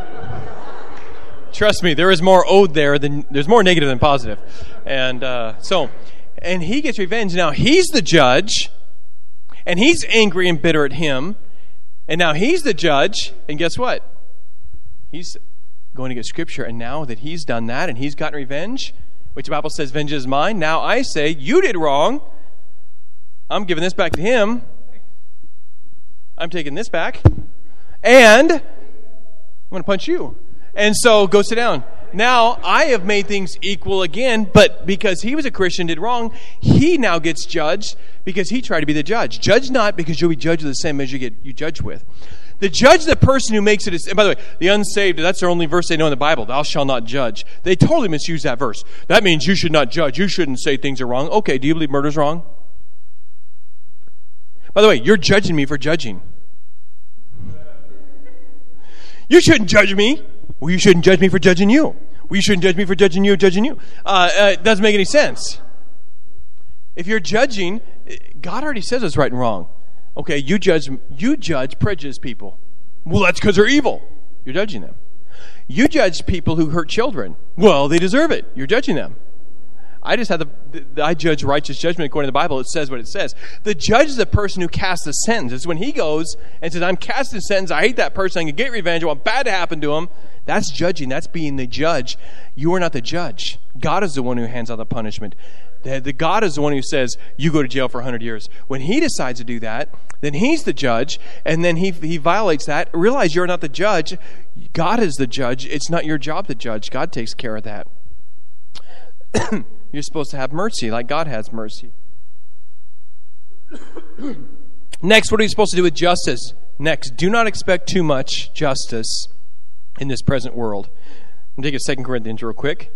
Trust me, there is more owed there's more negative than positive. And and he gets revenge. Now he's the judge, and he's angry and bitter at him. And now he's the judge, and guess what? He's going to get scripture, and now that he's done that and he's gotten revenge, which the Bible says, vengeance is mine. Now I say, you did wrong. I'm giving this back to him. I'm taking this back. And I'm going to punch you. And so go sit down. Now I have made things equal again, but because he was a Christian, did wrong, he now gets judged because he tried to be the judge. Judge not, because you'll be judged with the same measure you judge with. The judge is the person who makes it. And by the way, the unsaved, that's their only verse they know in the Bible. Thou shalt not judge. They totally misuse that verse. That means you should not judge. You shouldn't say things are wrong. Okay, do you believe murder's wrong? By the way, you're judging me for judging. You shouldn't judge me. Well, you shouldn't judge me for judging you. Well, you shouldn't judge me for judging you. It doesn't make any sense. If you're judging, God already says it's right and wrong. Okay, you judge prejudiced people. Well, that's because they're evil. You're judging them. You judge people who hurt children. Well, they deserve it. You're judging them. I judge righteous judgment according to the Bible. It says what it says. The judge is the person who casts the sentence. It's when he goes and says, I'm casting a sentence. I hate that person. I can get revenge. I want bad to happen to him. That's judging. That's being the judge. You are not the judge. God is the one who hands out the punishment. The God is the one who says, you go to jail for 100 years. When he decides to do that, then he's the judge, and then he violates that. Realize you're not the judge. God is the judge. It's not your job to judge. God takes care of that. You're supposed to have mercy like God has mercy. Next, what are you supposed to do with justice? Next, do not expect too much justice in this present world. I'm going to take 2 Corinthians real quick.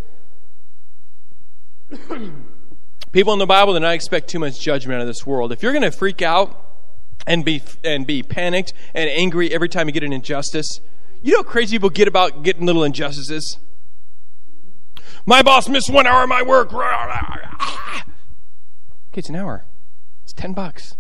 People in the Bible do not expect too much judgment out of this world. If you're going to freak out and be panicked and angry every time you get an injustice, you know how crazy people get about getting little injustices? My boss missed 1 hour of my work. Okay, it's an hour. It's $10.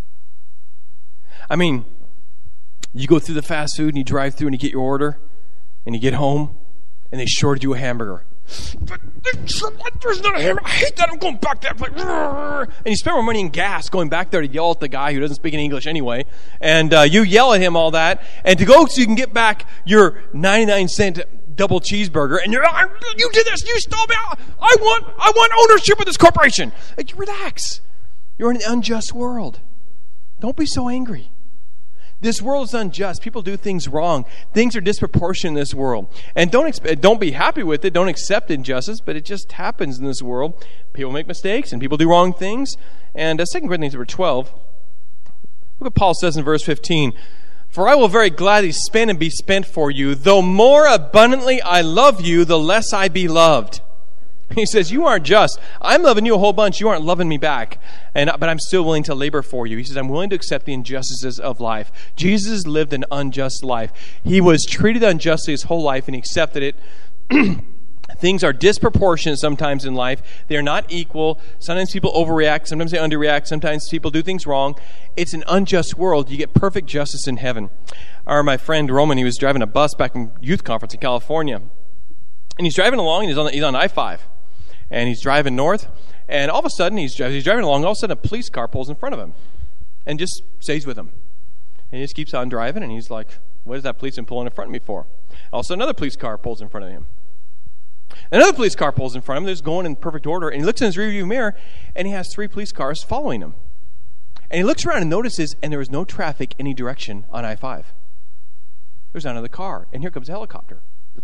I mean, you go through the fast food and you drive through and you get your order and you get home and they shorted you a hamburger. But there's not a hamburger. I hate that. I'm going back to that place. And you spend more money in gas going back there to yell at the guy who doesn't speak any English anyway. And you yell at him all that. And to go so you can get back your 99-cent double cheeseburger. And you're like, you did this. You stole me. I want ownership of this corporation. Like, relax. You're in an unjust world. Don't be so angry. This world is unjust. People do things wrong. Things are disproportionate in this world. And don't be happy with it. Don't accept injustice, but it just happens in this world. People make mistakes and people do wrong things. And 2 Corinthians 12, look what Paul says in verse 15. For I will very gladly spend and be spent for you. Though more abundantly I love you, the less I be loved. He says, you aren't just. I'm loving you a whole bunch. You aren't loving me back. But I'm still willing to labor for you. He says, I'm willing to accept the injustices of life. Jesus lived an unjust life. He was treated unjustly his whole life, and he accepted it. Things are disproportionate sometimes in life. They are not equal. Sometimes people overreact. Sometimes they underreact. Sometimes people do things wrong. It's an unjust world. You get perfect justice in heaven. My friend Roman, he was driving a bus back from youth conference in California. And he's driving along, and he's on I-5. And he's driving north, and all of a sudden, he's driving along, all of a sudden a police car pulls in front of him and just stays with him. And he just keeps on driving, and he's like, what is that policeman pulling in front of me for? Also, another police car pulls in front of him. Another police car pulls in front of him. They're just going in perfect order, and he looks in his rearview mirror, and he has 3 police cars following him. And he looks around and notices, and there is no traffic any direction on I-5. There's not another car, and here comes a helicopter.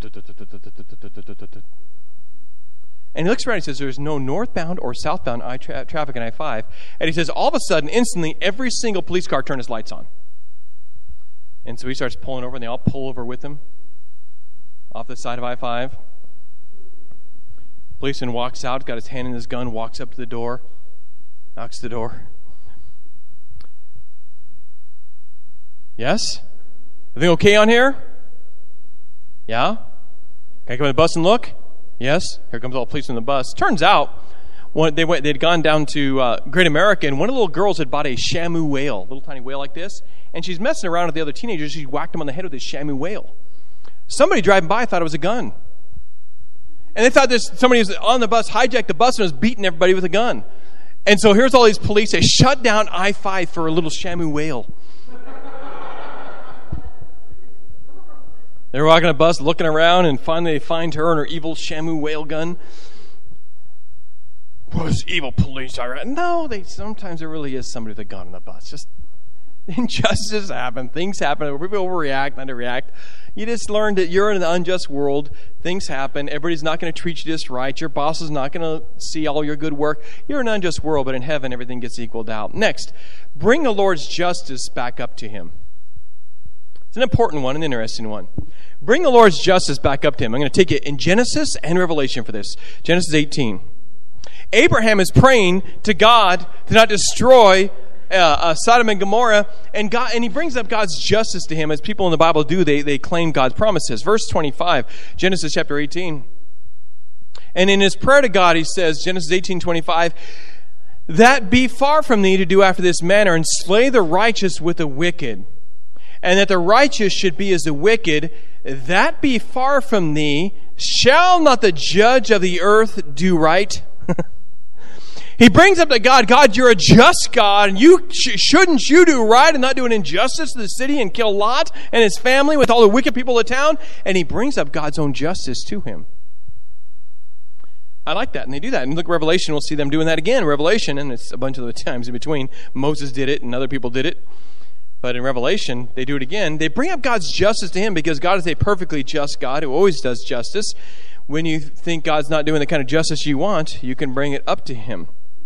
And he looks around and he says, there's no northbound or southbound traffic on I-5. And he says, all of a sudden, instantly, every single police car turned its lights on. And so he starts pulling over, and they all pull over with him off the side of I-5. Policeman walks out, got his hand in his gun, walks up to the door, knocks the door. Yes? Everything okay on here? Yeah? Can I come on the bus and look? Yes. Here comes all the police on the bus. Turns out, they'd gone down to Great America, and one of the little girls had bought a Shamu whale, a little tiny whale like this, and she's messing around with the other teenagers. She whacked them on the head with this Shamu whale. Somebody driving by thought it was a gun. And they thought somebody was on the bus, hijacked the bus, and was beating everybody with a gun. And so here's all these police. They shut down I-5 for a little Shamu whale. They were walking a bus, looking around, and finally they find her and her evil Shamu whale gun. Was evil police? No, sometimes there really is somebody with a gun on the bus. Just injustices happen. Things happen. People overreact, underreact. You just learned that you're in an unjust world. Things happen. Everybody's not going to treat you just right. Your boss is not going to see all your good work. You're in an unjust world, but in heaven, everything gets equaled out. Next, bring the Lord's justice back up to him. It's an important one, an interesting one. Bring the Lord's justice back up to him. I'm going to take it in Genesis and Revelation for this. Genesis 18. Abraham is praying to God to not destroy Sodom and Gomorrah, and he brings up God's justice to him, as people in the Bible do. They claim God's promises. Verse 25, Genesis chapter 18. And in his prayer to God, he says, Genesis 18:25, that be far from thee to do after this manner, and slay the righteous with the wicked. And that the righteous should be as the wicked, that be far from thee. Shall not the judge of the earth do right? He brings up to God, God, you're a just God, and shouldn't you do right and not do an injustice to the city and kill Lot and his family with all the wicked people of the town? And he brings up God's own justice to him. I like that, and they do that. And look, Revelation, we'll see them doing that again. Revelation, and it's a bunch of the times in between. Moses did it, and other people did it. But in Revelation, they do it again. They bring up God's justice to him because God is a perfectly just God who always does justice. When you think God's not doing the kind of justice you want, you can bring it up to him.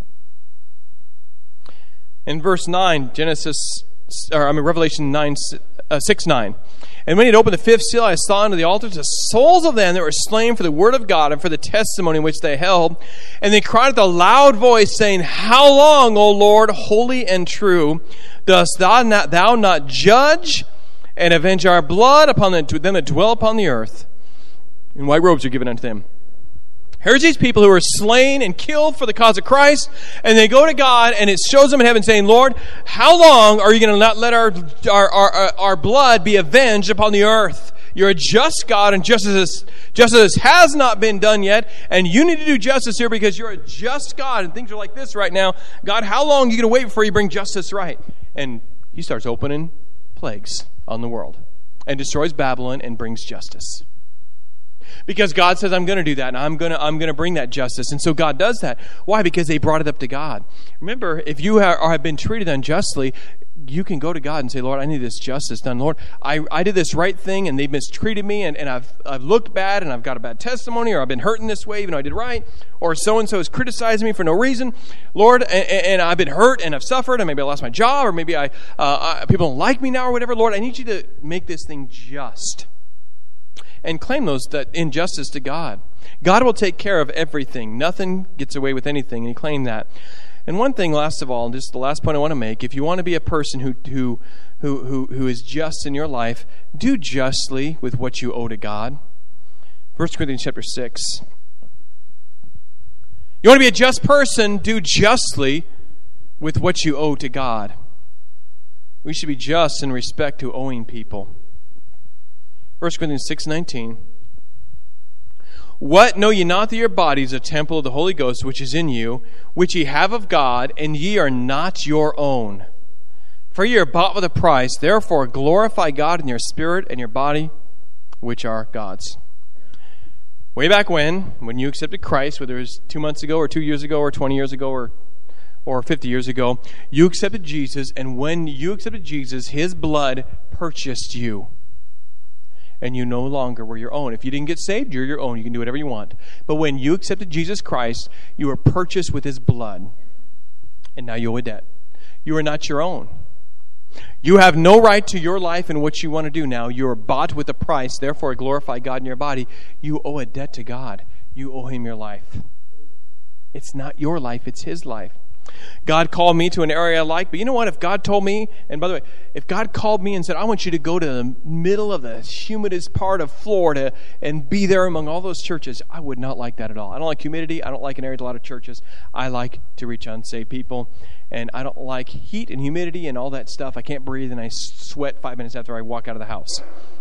In verse 9, Revelation 6:9. And when he had opened the fifth seal, I saw under the altars the souls of them that were slain for the word of God and for the testimony which they held. And they cried with a loud voice, saying, How long, O Lord, holy and true, dost thou not judge and avenge our blood upon them that dwell upon the earth? And white robes are given unto them. Here's these people who are slain and killed for the cause of Christ, and they go to God, and it shows them in heaven saying, Lord, how long are you going to not let our blood be avenged upon the earth? You're a just God, and justice has not been done yet, and you need to do justice here because you're a just God, and things are like this right now. God, how long are you going to wait before you bring justice right? And he starts opening plagues on the world and destroys Babylon and brings justice. Because God says, I'm going to do that, and I'm going to bring that justice. And so God does that. Why? Because they brought it up to God. Remember, if you have been treated unjustly, you can go to God and say, Lord, I need this justice done. Lord, I did this right thing, and they mistreated me, and I've looked bad, and I've got a bad testimony, or I've been hurt in this way, even though I did right, or so-and-so has criticized me for no reason. Lord, and I've been hurt, and I've suffered, and maybe I lost my job, or maybe people don't like me now, or whatever. Lord, I need you to make this thing just. And claim that injustice to God. God will take care of everything. Nothing gets away with anything, and he claimed that. And one thing, last of all, and just the last point I want to make, if you want to be a person who is just in your life, do justly with what you owe to God. 1 Corinthians chapter 6. You want to be a just person, do justly with what you owe to God. We should be just in respect to owing people. 1 Corinthians 6:19. What, know ye not that your body is a temple of the Holy Ghost, which is in you, which ye have of God, and ye are not your own? For ye are bought with a price. Therefore glorify God in your spirit and your body, which are God's. Way back when you accepted Christ, whether it was 2 months ago or 2 years ago or 20 years ago or 50 years ago, you accepted Jesus, and when you accepted Jesus, his blood purchased you. And you no longer were your own. If you didn't get saved, you're your own. You can do whatever you want. But when you accepted Jesus Christ, you were purchased with his blood. And now you owe a debt. You are not your own. You have no right to your life and what you want to do now. You are bought with a price. Therefore, glorify God in your body. You owe a debt to God. You owe him your life. It's not your life. It's his life. God called me to an area I like, but you know what? If God told me, and by the way, if God called me and said, I want you to go to the middle of the humidest part of Florida and be there among all those churches, I would not like that at all. I don't like humidity. I don't like an area with a lot of churches. I like to reach unsaved people, and I don't like heat and humidity and all that stuff. I can't breathe, and I sweat 5 minutes after I walk out of the house.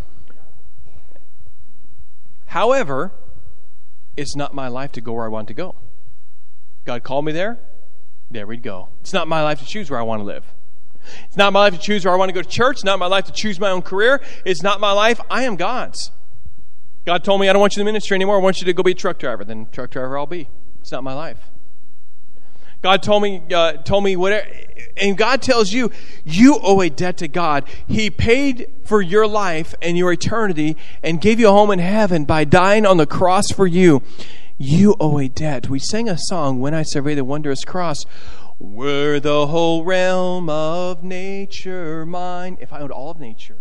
However, it's not my life to go where I want to go. God called me there. There we'd go. It's not my life to choose where I want to live. It's not my life to choose where I want to go to church. It's not my life to choose my own career. It's not my life. I am God's. God told me, I don't want you in the ministry anymore. I want you to go be a truck driver. Then truck driver I'll be. It's not my life. God told me whatever. And God tells you, you owe a debt to God. He paid for your life and your eternity and gave you a home in heaven by dying on the cross for you. You owe a debt. We sang a song, When I Survey the Wondrous Cross. Were the whole realm of nature mine, if I owned all of nature,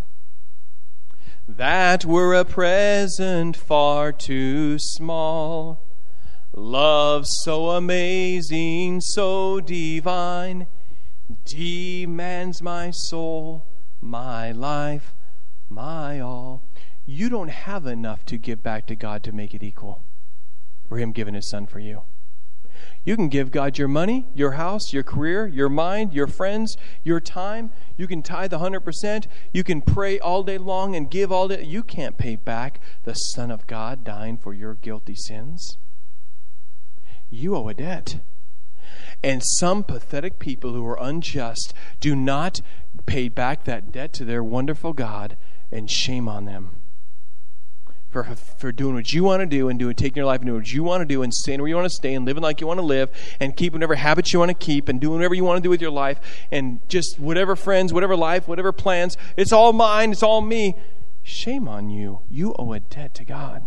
that were a present far too small. Love so amazing, so divine, demands my soul, my life, my all. You don't have enough to give back to God to make it equal. for him giving his son for you. You can give God your money, your house, your career, your mind, your friends, your time. You can tithe 100%. You can pray all day long and give all day. You can't pay back the Son of God dying for your guilty sins. You owe a debt. And some pathetic people who are unjust do not pay back that debt to their wonderful God, and shame on them for doing what you want to do and taking your life and doing what you want to do and staying where you want to stay and living like you want to live and keeping whatever habits you want to keep and doing whatever you want to do with your life and just whatever friends, whatever life, whatever plans. It's all mine. It's all me. Shame on you. You owe a debt to God.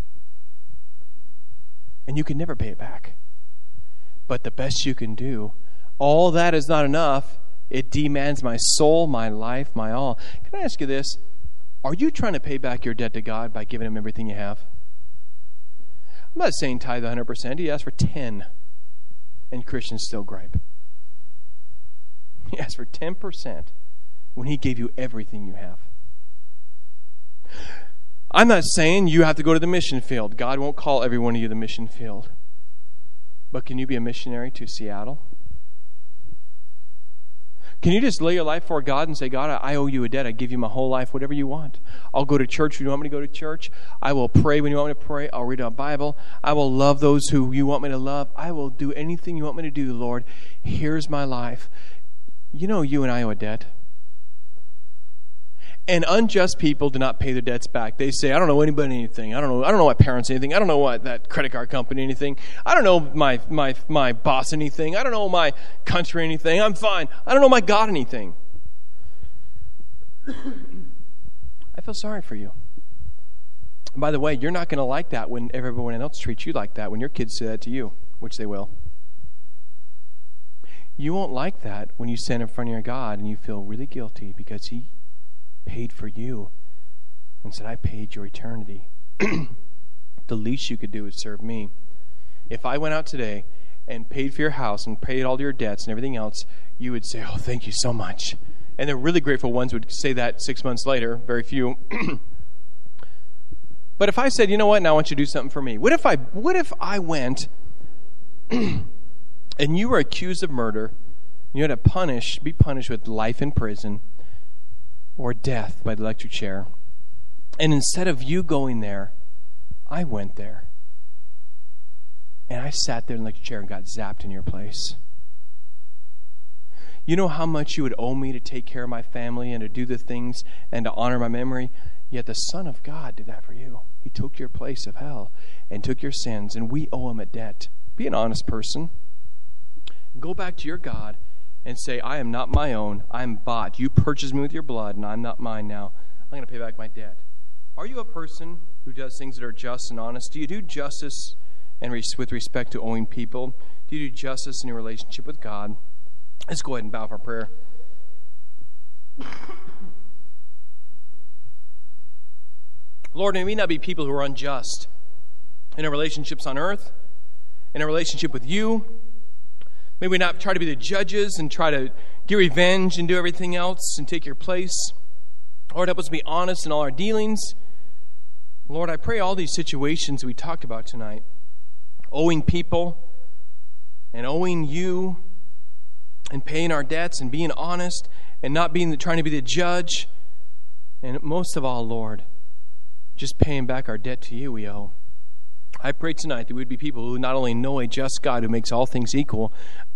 And you can never pay it back. But the best you can do, all that is not enough. It demands my soul, my life, my all. Can I ask you this? Are you trying to pay back your debt to God by giving him everything you have? I'm not saying tithe 100%. He asked for 10. And Christians still gripe. He asked for 10% when he gave you everything you have. I'm not saying you have to go to the mission field. God won't call every one of you the mission field. But can you be a missionary to Seattle? Can you just lay your life before God and say, God, I owe you a debt. I give you my whole life, whatever you want. I'll go to church when you want me to go to church. I will pray when you want me to pray. I'll read a Bible. I will love those who you want me to love. I will do anything you want me to do, Lord. Here's my life. You know you and I owe a debt. And unjust people do not pay their debts back. They say, I don't know anybody anything. I don't know my parents anything. I don't know what that credit card company anything. I don't know my boss anything. I don't know my country anything. I'm fine. I don't know my God anything. I feel sorry for you. And by the way, you're not going to like that when everyone else treats you like that, when your kids say that to you, which they will. You won't like that when you stand in front of your God and you feel really guilty because he paid for you and said, I paid your eternity. The least you could do is serve me. If I went out today and paid for your house and paid all your debts and everything else, you would say, oh, thank you so much. And the really grateful ones would say that 6 months later, very few. But if I said, you know what, now I want you to do something for me. What if I went and you were accused of murder, you had to be punished with life in prison, or death by the electric chair. And instead of you going there, I went there. And I sat there in the electric chair and got zapped in your place. You know how much you would owe me to take care of my family and to do the things and to honor my memory? Yet the Son of God did that for you. He took your place of hell and took your sins, and we owe him a debt. Be an honest person. Go back to your God and say, I am not my own. I'm bought. You purchased me with your blood, and I'm not mine now. I'm going to pay back my debt. Are you a person who does things that are just and honest? Do you do justice and with respect to owing people? Do you do justice in your relationship with God? Let's go ahead and bow for prayer. Lord, may we not be people who are unjust in our relationships on earth, in our relationship with you. May we not try to be the judges and try to get revenge and do everything else and take your place. Lord, help us be honest in all our dealings. Lord, I pray all these situations we talked about tonight, owing people and owing you and paying our debts and being honest and not trying to be the judge. And most of all, Lord, just paying back our debt to you we owe. I pray tonight that we'd be people who not only know a just God who makes all things equal,